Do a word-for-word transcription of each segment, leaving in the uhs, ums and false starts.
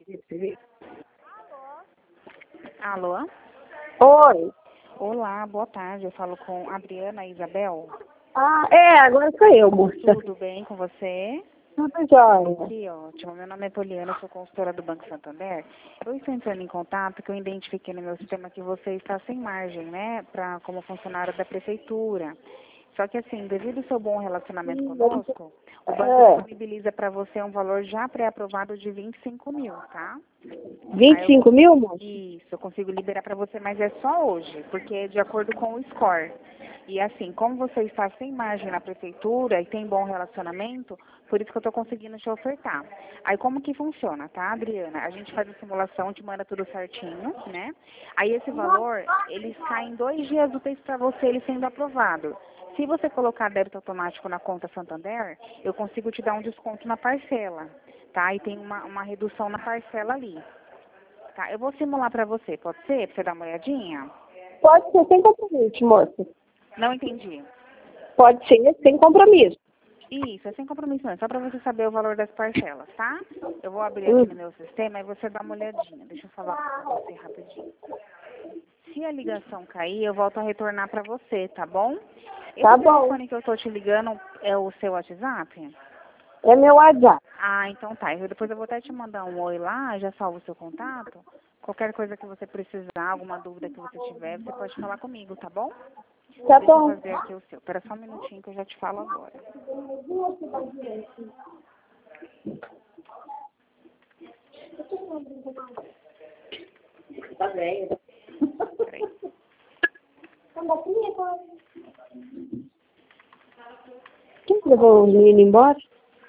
Alô? Oi. Olá, boa tarde. Eu falo com a Adriana Isabel. Ah, é, agora sou eu, moça. Tudo bem com você? Tudo jóia. Que ótimo. Meu nome é Poliana, sou consultora do Banco Santander. Eu estou entrando em contato porque eu identifiquei no meu sistema que você está sem margem, né, pra, como funcionário da prefeitura. Só que assim, devido ao seu bom relacionamento conosco, o banco É. disponibiliza para você um valor já pré-aprovado de vinte e cinco mil, tá? vinte e cinco mil, moça? Isso, eu consigo liberar para você, mas é só hoje, porque é de acordo com o score. E assim, como você está sem margem na prefeitura e tem bom relacionamento, por isso que eu estou conseguindo te ofertar. Aí como que funciona, tá, Adriana? A gente faz a simulação, te manda tudo certinho, né? Aí esse valor, eles caem dois dias úteis para você, ele sendo aprovado. Se você colocar débito automático na conta Santander, eu consigo te dar um desconto na parcela, tá? E tem uma, uma redução na parcela ali. Tá, eu vou simular para você, pode ser? Pra você dar uma olhadinha? Pode ser sem compromisso, moça. Não entendi. Pode ser sem compromisso. Isso, é sem compromisso não, é só para você saber o valor das parcelas, tá? Eu vou abrir Hum. aqui no meu sistema e você dá uma olhadinha. Deixa eu falar com você rapidinho. Se a ligação cair, eu volto a retornar para você, tá bom? Esse Tá bom. telefone que eu tô te ligando é o seu WhatsApp? É meu WhatsApp. Ah, então tá. Eu, depois eu vou até te mandar um oi lá, já salvo o seu contato. Qualquer coisa que você precisar, alguma dúvida que você tiver, você pode falar comigo, tá bom? Tá Deixa eu bom. fazer aqui o seu. Espera só um minutinho que eu já te falo agora. Tá bem. Peraí. Quem levou os meninos embora?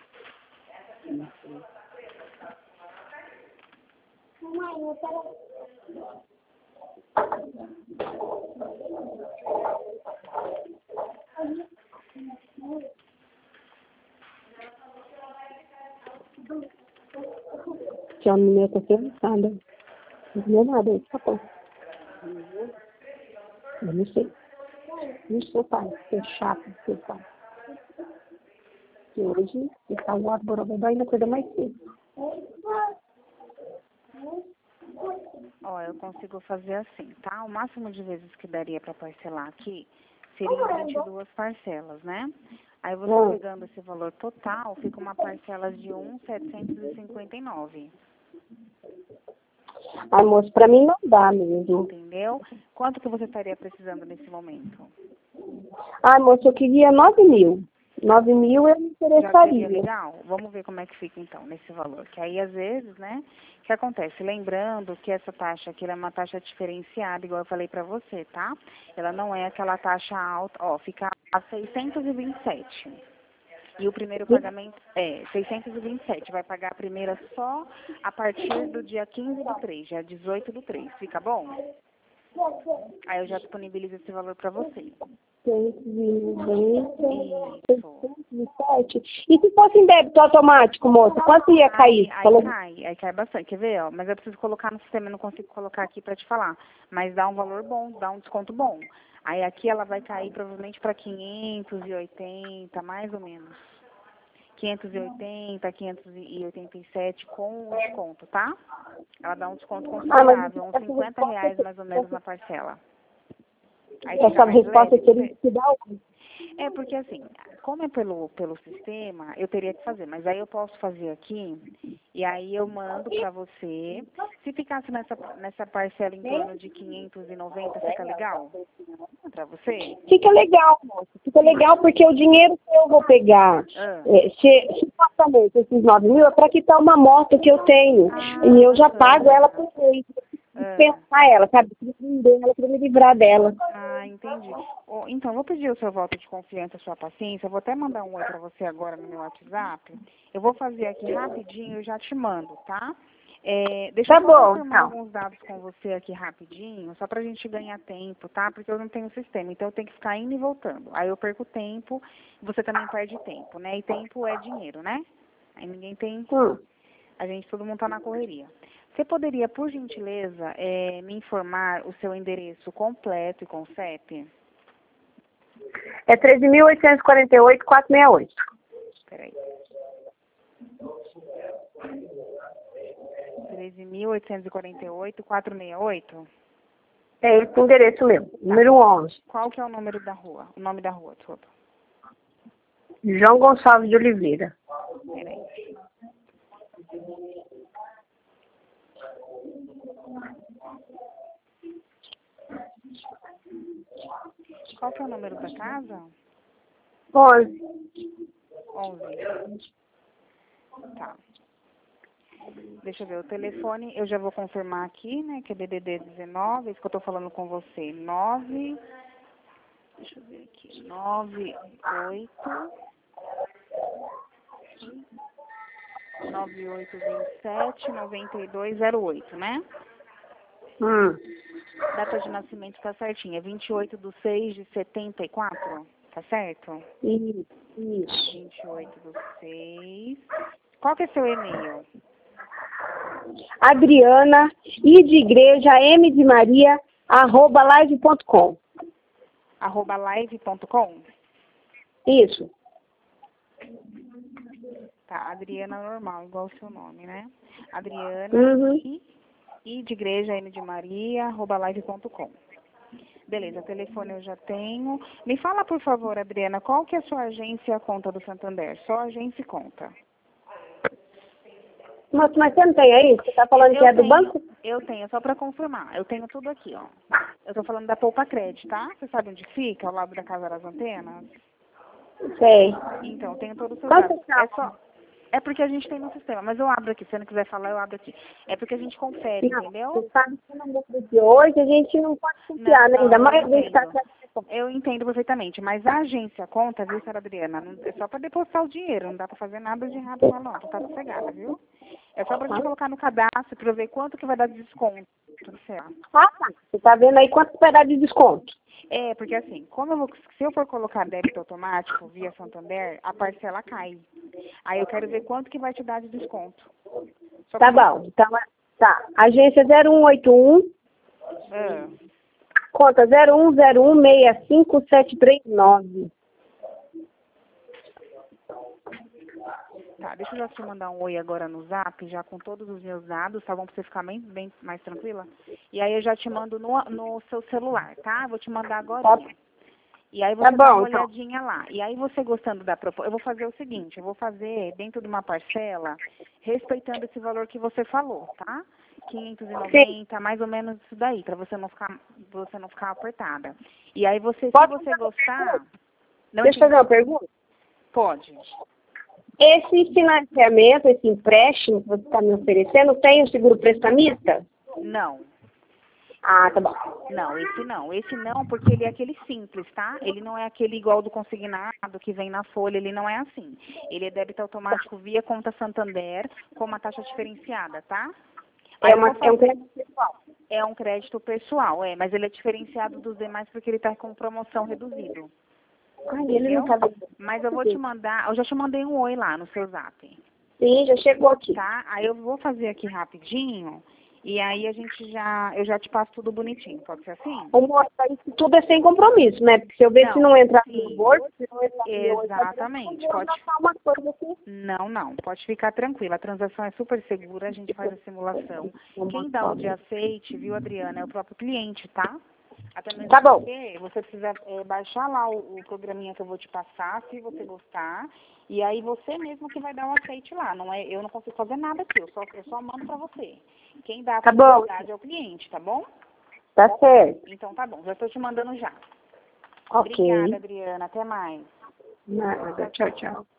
Que a menina tá interessada. Não viu nada aí, tá bom. Eu não sei. Não sei, pai. É chato, seu pai. E hoje, está o Borobodó ainda coisa mais cedo. Ó, eu consigo fazer assim, tá? O máximo de vezes que daria para parcelar aqui seriam vinte e duas parcelas, né? Aí você Hum. pegando esse valor total, fica uma parcela de um mil setecentos e cinquenta e nove. Ai, moço, pra mim não dá mesmo. Entendeu? Quanto que você estaria precisando nesse momento? Ai, moço, eu queria nove mil. Nove mil eu me Já seria interessaria. legal? Vamos ver como é que fica então nesse valor. Que aí às vezes, né? O que acontece? Lembrando que essa taxa aqui ela é uma taxa diferenciada, igual eu falei pra você, tá? Ela não é aquela taxa alta, ó, fica a seiscentos e vinte e sete. E o primeiro pagamento é seiscentos e vinte e sete. Vai pagar a primeira só a partir do dia quinze do três, dia dezoito do três. Fica bom? Aí eu já disponibilizo esse valor pra você. seiscentos e noventa, Isso. seiscentos e sete. E se fosse em débito automático, moça, quanto ia cair? Aí, aí Falou... cai, aí cai bastante. Quer ver, ó? Mas eu preciso colocar no sistema, eu não consigo colocar aqui pra te falar. Mas dá um valor bom, dá um desconto bom. Aí aqui ela vai cair provavelmente para quinhentos e oitenta, mais ou menos. quinhentos e oitenta, quinhentos e oitenta e sete com o desconto, tá? Ela dá um desconto Ah, mas considerável, uns cinquenta reais mais ou menos na parcela. Aí essa fica mais resposta leve. teria Você... que dar hoje. É porque assim, como é pelo, pelo sistema, eu teria que fazer, mas aí eu posso fazer aqui e aí eu mando pra você. Se ficasse nessa, nessa parcela em torno de quinhentos e noventa, fica legal pra você? Fica legal, moça. Fica legal porque o dinheiro que eu vou pegar, Ah. é, se, supostamente esses nove mil, é para quitar uma moto que eu tenho. Ah, E eu já bacana. pago ela por mês. Ah. Pensar ela, sabe? Eu preciso vender ela para me livrar dela. Ah, entendi. Oh, então, vou pedir o seu voto de confiança, a sua paciência. Eu vou até mandar um oi pra você agora no meu WhatsApp. Eu vou fazer aqui rapidinho e já te mando, tá? É, deixa Tá eu só bom, confirmar então. alguns dados com você aqui rapidinho, só pra gente ganhar tempo, tá? Porque eu não tenho sistema, então eu tenho que ficar indo e voltando. Aí eu perco tempo, você também perde tempo, né? E tempo é dinheiro, né? Aí ninguém tem... Hum. A gente, todo mundo tá na correria. Você poderia, por gentileza, é, me informar o seu endereço completo e com C E P? É treze mil oitocentos e quarenta e oito, quatrocentos e sessenta e oito. Peraí. treze mil oitocentos e quarenta e oito, quatrocentos e sessenta e oito? É esse endereço meu, número onze. Qual que é o número da rua? O nome da rua, desculpa. João Gonçalves de Oliveira. Peraí. Qual que é o número da casa? onze. onze. Tá. Deixa eu ver, o telefone, eu já vou confirmar aqui, né, que é D D D dezenove, isso que eu tô falando com você, nove, deixa eu ver aqui, nove oito, nove oito dois sete, nove dois zero oito, né? Hum. Data de nascimento tá certinha, vinte e oito de seis de setenta e quatro, tá certo? Isso, isso. vinte e oito de seis. Qual que é seu e-mail? Adriana, I de igreja, M de Maria, arroba live ponto com. Arroba live ponto com? Isso. Tá, Adriana normal, igual o seu nome, né? Adriana, Uhum. I, I de igreja, M de Maria, arroba live ponto com. Beleza, telefone eu já tenho. Me fala, por favor, Adriana, qual que é a sua agência e a conta do Santander? Só agência e conta. Mas, mas você não tem aí? Você está falando Eu que é do tenho, banco? Eu tenho, só para confirmar. Eu tenho tudo aqui, ó. Eu tô falando da Poupa Crédito, tá? Você sabe onde fica? Ao lado da Casa das Antenas? Sei. Então, eu tenho todos os seus Quanto dados. que É é? só... É porque a gente tem no sistema, mas eu abro aqui. Se você não quiser falar, eu abro aqui. É porque a gente confere, Não, entendeu? você sabe que no mundo de hoje a gente não pode confiar, né? Não, Ainda não, mais eu a gente está entendo. Eu entendo perfeitamente, mas a agência conta, viu, senhora Adriana? Não- É só para depositar o dinheiro, não dá para fazer nada de errado lá, não. Tu tá sossegada, viu? É só pra gente colocar no cadastro para eu ver quanto que vai dar de desconto. Tudo certo. Ah, tá. Você tá vendo aí quanto vai dar de desconto? É, porque assim, como eu vou, se eu for colocar débito automático via Santander, a parcela cai. Aí eu quero ver quanto que vai te dar de desconto. Só Tá pra- bom. Então, tá. Agência zero um oito um, Ah, conta zero um zero um seis cinco sete três nove. tá, deixa eu já te mandar um oi agora no zap, já com todos os meus dados, tá bom? Pra você ficar bem, bem mais tranquila. E aí eu já te mando no, no seu celular, tá? Vou te mandar agora. Tá, E aí tá você dá bom, uma então. olhadinha lá. E aí você gostando da proposta, eu vou fazer o seguinte, eu vou fazer dentro de uma parcela, respeitando esse valor que você falou, tá? quinhentos e noventa, mais ou menos isso daí, para você não ficar, pra você não ficar apertada. E aí você, se Pode você fazer uma gostar, pergunta? não Deixa eu fazer entendi. uma pergunta. Pode. Esse financiamento, esse empréstimo que você está me oferecendo, tem o seguro prestamista? Não. Ah, tá bom. Não, esse não. Esse não, porque ele é aquele simples, tá? Ele não é aquele igual do consignado que vem na folha, ele não é assim. Ele é débito automático via conta Santander com uma taxa diferenciada, tá? Aí É, eu uma, vou é um fazer- crédito pessoal. É um crédito pessoal, é, mas ele é diferenciado dos demais porque ele está com promoção reduzido. Ai, ele não Entendeu? tá vendo. Mas eu vou te mandar, eu já te mandei um oi lá no seu zap, Sim, já chegou aqui. tá? Aí eu vou fazer aqui rapidinho e aí a gente já, eu já te passo tudo bonitinho, pode ser assim? O moço aí, tudo é sem compromisso, né? Porque se eu ver Não, se não entrar no sim. meu bolso, se não entrar no meu bolso, Exatamente, eu vou pode. anotar uma coisa assim. Não, não, pode ficar tranquila. A transação é super segura, a gente faz a simulação. Quem dá o de aceite, viu, Adriana, é o próprio cliente, tá? Até mesmo Tá bom. porque você precisa é, baixar lá o, o programinha que eu vou te passar, se você gostar. E aí você mesmo que vai dar o aceite lá. Não é, eu não consigo fazer nada aqui, eu só, eu só mando pra você. Quem dá a Tá bom. possibilidade é o cliente, tá bom? Tá certo. Então tá bom, já estou te mandando já. Ok. Obrigada, Adriana. Até mais. Nada. Tchau, tchau.